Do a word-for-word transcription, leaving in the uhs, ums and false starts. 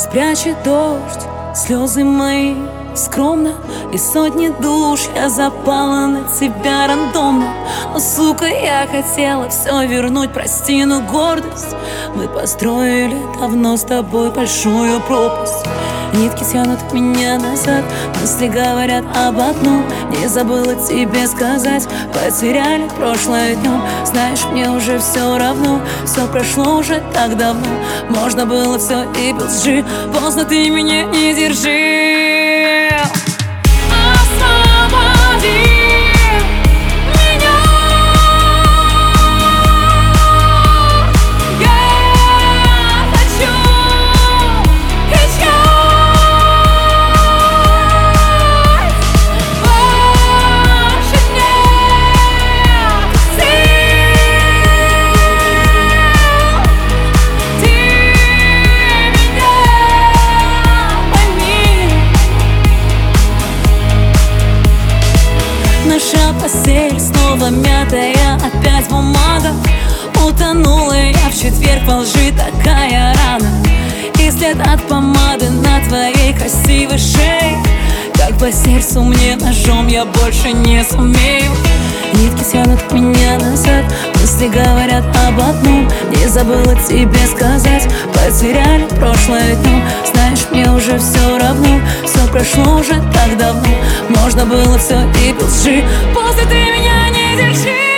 Спрячет дождь, слезы мои скромно, и сотни душ я запала на тебя рандомно. Но, сука, я хотела все вернуть, прости, но гордость. Мы построили давно с тобой большую пропасть. Нитки тянут меня назад, мысли говорят об одном. Не забыла тебе сказать, потеряли прошлое днем. Знаешь, мне уже все равно, все прошло уже так давно. Можно было все и без лжи, поздно, ты меня не держи. Освободи меня, я хочу кричать больше нет сил. Ты меня пойми. Наша постель снова мятая, опять бумага. Утонула я в четверг во лжи, такая рана. И след от помады на твоей красивой шее. Как по сердцу мне ножом, я больше не сумею. Нитки тянут меня назад, мысли говорят об одном. Не забыла тебе сказать, потеряли прошлое днем. Знаешь, мне уже все равно, все прошло уже так давно. Можно было все и без лжи, после ты меня не держи.